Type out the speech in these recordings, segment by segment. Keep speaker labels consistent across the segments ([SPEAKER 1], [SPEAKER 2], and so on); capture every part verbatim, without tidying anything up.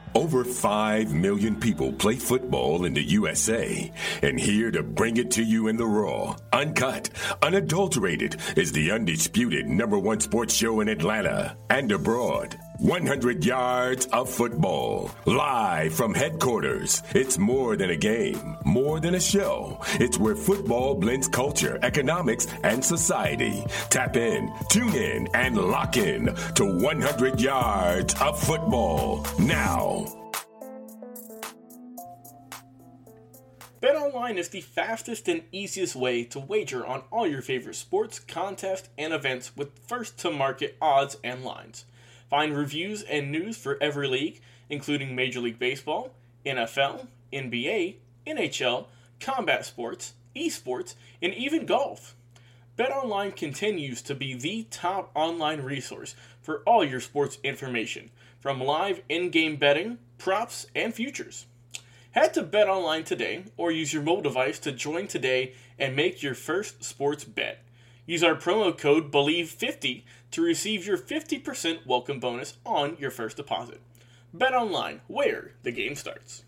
[SPEAKER 1] Over five million people play football in the U S A, and here to bring it to you in the raw, uncut, unadulterated is the undisputed number one sports show in Atlanta and abroad. one hundred yards of football, live from headquarters. It's more than a game, more than a show. It's where football blends culture, economics, and society. Tap in, tune in, and lock in to one hundred yards of football now.
[SPEAKER 2] BetOnline is the fastest and easiest way to wager on all your favorite sports, contests, and events with first-to-market odds and lines. Find reviews and news for every league, including Major League Baseball, N F L, N B A, N H L, combat sports, esports, and even golf. BetOnline continues to be the top online resource for all your sports information, from live in-game betting, props, and futures. Head to BetOnline today or use your mobile device to join today and make your first sports bet. Use our promo code believe fifty to receive your fifty percent welcome bonus on your first deposit. BetOnline, where the game starts.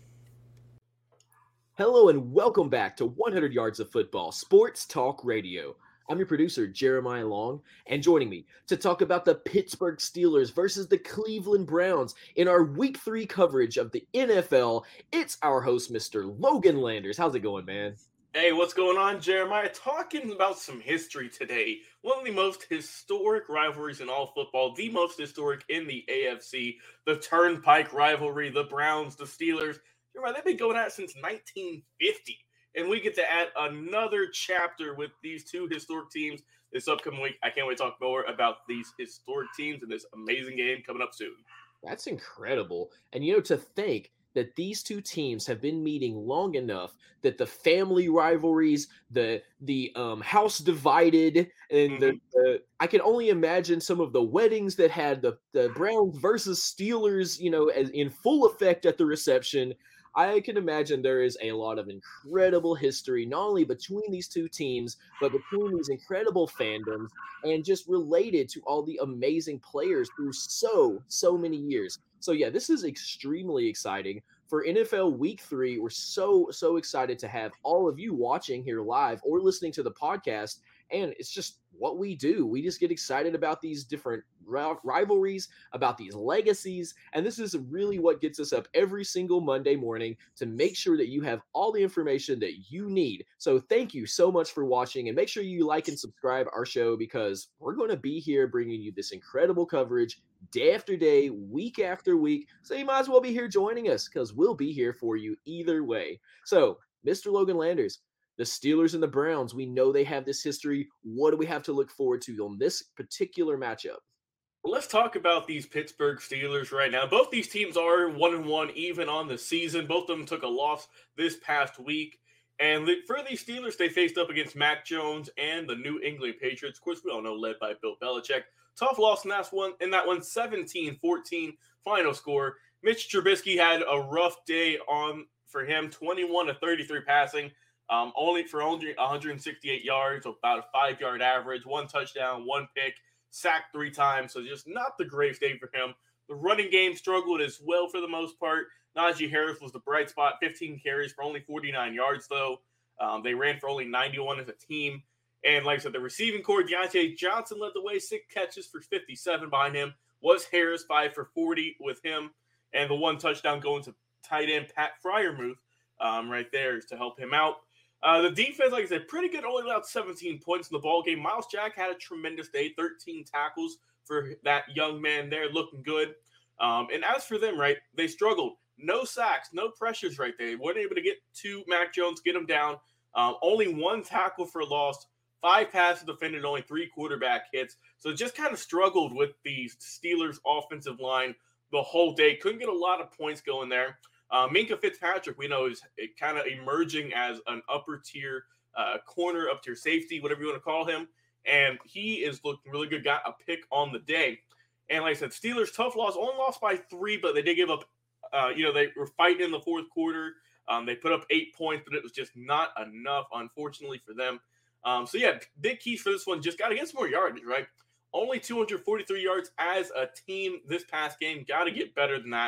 [SPEAKER 3] Hello and welcome back to one hundred yards of Football, Sports Talk Radio. I'm your producer, Jeremiah Long, and joining me to talk about the Pittsburgh Steelers versus the Cleveland Browns in our Week three coverage of the N F L, it's our host, Mister Logan Landers. How's it going, man?
[SPEAKER 2] Hey, what's going on, Jeremiah? Talking about some history today. One of the most historic rivalries in all football, the most historic in the A F C, the Turnpike rivalry, the Browns, the Steelers. Jeremiah, they've been going at it since nineteen fifty. And we get to add another chapter with these two historic teams this upcoming week. I can't wait to talk more about these historic teams and this amazing game coming up soon.
[SPEAKER 3] That's incredible. And, you know, to think that these two teams have been meeting long enough that the family rivalries, the the um, house divided, and mm-hmm. the, the I can only imagine some of the weddings that had the, the Browns versus Steelers, you know, as, in full effect at the reception. I can imagine there is a lot of incredible history, not only between these two teams, but between these incredible fandoms and just related to all the amazing players through so, so many years. So, yeah, this is extremely exciting. For N F L Week three, we're so, so excited to have all of you watching here live or listening to the podcast. And it's just what we do. We just get excited about these different rivalries, about these legacies. And this is really what gets us up every single Monday morning to make sure that you have all the information that you need. So thank you so much for watching, and make sure you like and subscribe our show, because we're going to be here bringing you this incredible coverage day after day, week after week. So you might as well be here joining us, because we'll be here for you either way. So Mister Logan Landers, the Steelers and the Browns, we know they have this history. What do we have to look forward to on this particular matchup?
[SPEAKER 2] Well, let's talk about these Pittsburgh Steelers right now. Both these teams are one and one even on the season. Both of them took a loss this past week. And for these Steelers, they faced up against Mac Jones and the New England Patriots. Of course, we all know, led by Bill Belichick. Tough loss in that one, in that one, seventeen fourteen final score. Mitch Trubisky had a rough day on for him, twenty-one to thirty-three passing. Um, only for only one hundred sixty-eight yards, about a five-yard average, one touchdown, one pick, sacked three times. So just not the greatest day for him. The running game struggled as well for the most part. Najee Harris was the bright spot, fifteen carries for only forty-nine yards, though. Um, they ran for only ninety-one as a team. And like I said, the receiving core, Deontay Johnson led the way, six catches for fifty-seven behind him. Was Harris, five for forty with him. And the one touchdown going to tight end Pat Freiermuth um, right there to help him out. Uh, the defense, like I said, pretty good, only allowed seventeen points in the ballgame. Miles Jack had a tremendous day, thirteen tackles for that young man there, looking good. Um, and as for them, right, they struggled. No sacks, no pressures right there. They weren't able to get to Mac Jones, get him down. Um, only one tackle for loss, five passes defended, only three quarterback hits. So just kind of struggled with the Steelers' offensive line the whole day. Couldn't get a lot of points going there. Uh, Minkah Fitzpatrick, we know, is kind of emerging as an upper tier uh, corner, up tier safety, whatever you want to call him. And he is looking really good. Got a pick on the day. And like I said, Steelers, tough loss. Only lost by three, but they did give up, uh, you know, they were fighting in the fourth quarter. Um, they put up eight points, but it was just not enough, unfortunately, for them. Um, so, yeah, big keys for this one. Just got to get some more yardage, right? Only two hundred forty-three yards as a team this past game. Got to get better than that.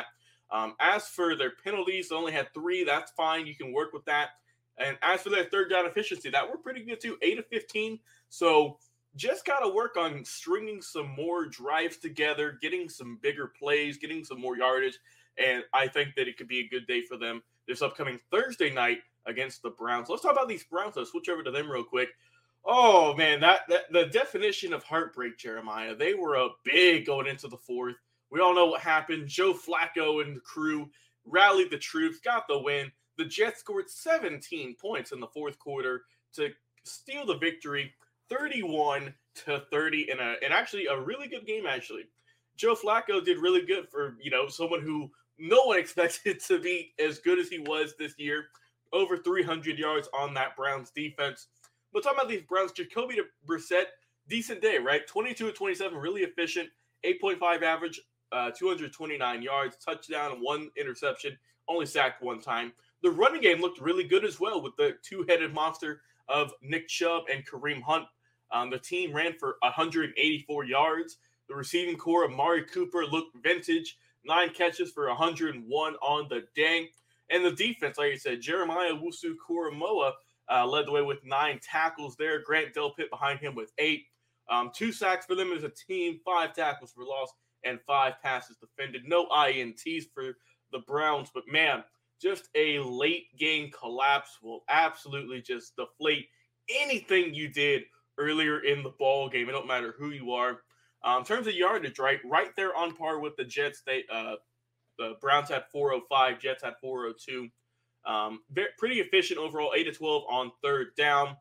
[SPEAKER 2] Um, as for their penalties, they only had three. That's fine. You can work with that. And as for their third down efficiency, that were pretty good too, eight of fifteen. So just got to work on stringing some more drives together, getting some bigger plays, getting some more yardage. And I think that it could be a good day for them this upcoming Thursday night against the Browns. Let's talk about these Browns. Let's switch over to them real quick. Oh, man, that, that the definition of heartbreak, Jeremiah. They were a big going into the fourth. We all know what happened. Joe Flacco and the crew rallied the troops, got the win. The Jets scored seventeen points in the fourth quarter to steal the victory, thirty-one to thirty, in a and actually a really good game, actually. Joe Flacco did really good for, you know, someone who no one expected to be as good as he was this year. Over three hundred yards on that Browns defense. But talking about these Browns, Jacoby Brissett, decent day, right? twenty-two of twenty-seven, really efficient, eight point five average, uh, two hundred twenty-nine yards, touchdown, one interception, only sacked one time. The running game looked really good as well with the two-headed monster of Nick Chubb and Kareem Hunt. Um, the team ran for one hundred eighty-four yards. The receiving core of Amari Cooper looked vintage, nine catches for one hundred one on the day. And the defense, like I said, Jeremiah Owusu-Koramoah uh, led the way with nine tackles there. Grant Delpit behind him with eight. Um, two sacks for them as a team, five tackles for loss, and five passes defended. No I N Ts for the Browns, but man, just a late game collapse will absolutely just deflate anything you did earlier in the ball game. It don't matter who you are. Um, in terms of yardage, right, right there on par with the Jets. They, uh, the Browns had four oh five, Jets had four oh two. Um, very, pretty efficient overall, eight to twelve on third down.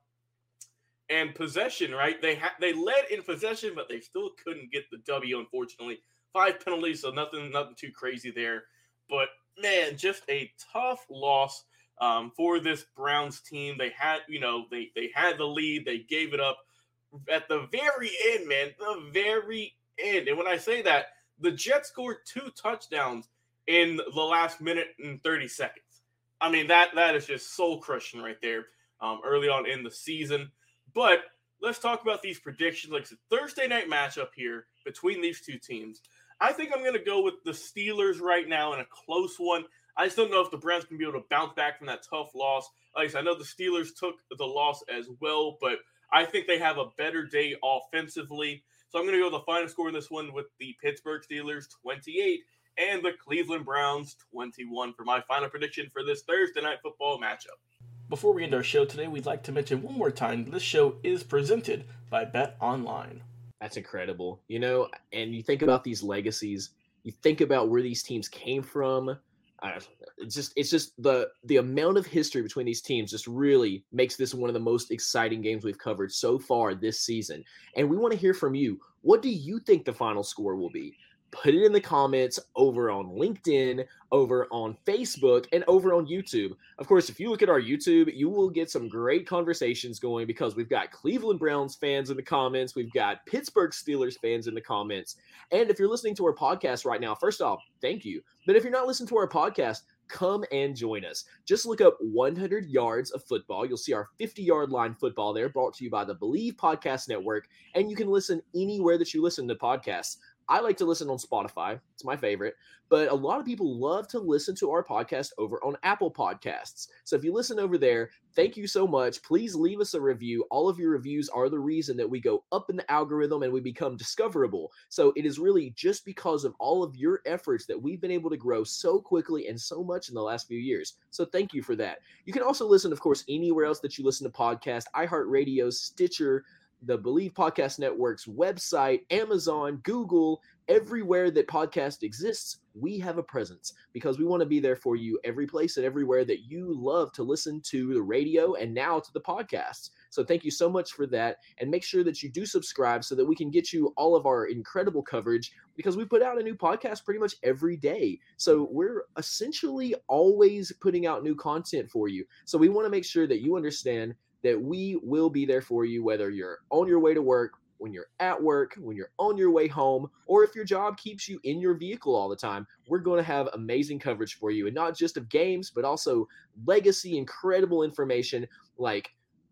[SPEAKER 2] And possession, right? They ha- they led in possession, but they still couldn't get the W, unfortunately. Five penalties, so nothing nothing too crazy there. But man, just a tough loss um, for this Browns team. They had, you know, they they had the lead. They gave it up at the very end, man, the very end. And when I say that, the Jets scored two touchdowns in the last minute and thirty seconds. I mean, that that is just soul crushing right there um, early on in the season. But let's talk about these predictions. Like it's a Thursday night matchup here between these two teams. I think I'm going to go with the Steelers right now in a close one. I just don't know if the Browns can be able to bounce back from that tough loss. Like I said, I know the Steelers took the loss as well, but I think they have a better day offensively. So I'm going to go with the final score in this one with the Pittsburgh Steelers twenty-eight and the Cleveland Browns twenty-one for my final prediction for this Thursday night football matchup.
[SPEAKER 4] Before we end our show today, we'd like to mention one more time this show is presented by Bet Online.
[SPEAKER 3] That's incredible. You know, and you think about these legacies, you think about where these teams came from. Uh, it's just it's just the the amount of history between these teams just really makes this one of the most exciting games we've covered so far this season. And we want to hear from you. What do you think the final score will be? Put it in the comments over on LinkedIn, over on Facebook, and over on YouTube. Of course, if you look at our YouTube, you will get some great conversations going because we've got Cleveland Browns fans in the comments. We've got Pittsburgh Steelers fans in the comments. And if you're listening to our podcast right now, first off, thank you. But if you're not listening to our podcast, come and join us. Just look up one hundred yards of football. You'll see our fifty-yard line football there, brought to you by the Believe Podcast Network. And you can listen anywhere that you listen to podcasts. I like to listen on Spotify. It's my favorite. But a lot of people love to listen to our podcast over on Apple Podcasts. So if you listen over there, thank you so much. Please leave us a review. All of your reviews are the reason that we go up in the algorithm and we become discoverable. So it is really just because of all of your efforts that we've been able to grow so quickly and so much in the last few years. So thank you for that. You can also listen, of course, anywhere else that you listen to podcasts, iHeartRadio, Stitcher, the Believe Podcast Network's website, Amazon, Google, everywhere that podcast exists, we have a presence because we want to be there for you every place and everywhere that you love to listen to the radio and now to the podcasts. So thank you so much for that. And make sure that you do subscribe so that we can get you all of our incredible coverage because we put out a new podcast pretty much every day. So we're essentially always putting out new content for you. So we want to make sure that you understand that we will be there for you, whether you're on your way to work, when you're at work, when you're on your way home, or if your job keeps you in your vehicle all the time. We're going to have amazing coverage for you, and not just of games, but also legacy, incredible information like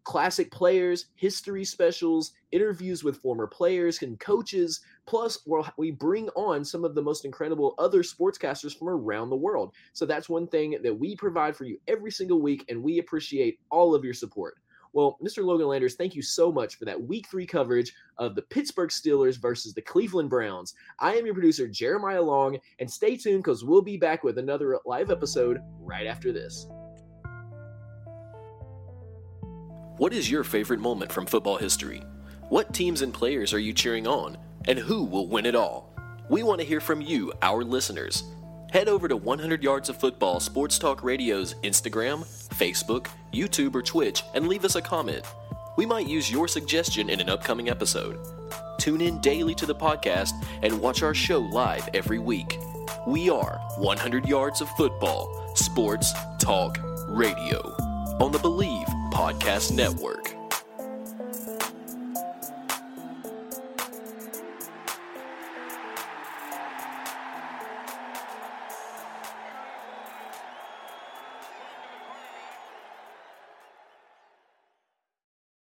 [SPEAKER 3] classic players, history specials, interviews with former players and coaches. Plus, we'll, we bring on some of the most incredible other sportscasters from around the world. So that's one thing that we provide for you every single week, and we appreciate all of your support. Well, Mister Logan Landers, thank you so much for that week three coverage of the Pittsburgh Steelers versus the Cleveland Browns. I am your producer, Jeremiah Long, and stay tuned because we'll be back with another live episode right after this.
[SPEAKER 5] What is your favorite moment from football history? What teams and players are you cheering on? And who will win it all? We want to hear from you, our listeners. Head over to one hundred Yards of Football Sports Talk Radio's Instagram, Facebook, YouTube, or Twitch and leave us a comment. We might use your suggestion in an upcoming episode. Tune in daily to the podcast and watch our show live every week. We are one hundred Yards of Football Sports Talk Radio on the Believe Podcast Network.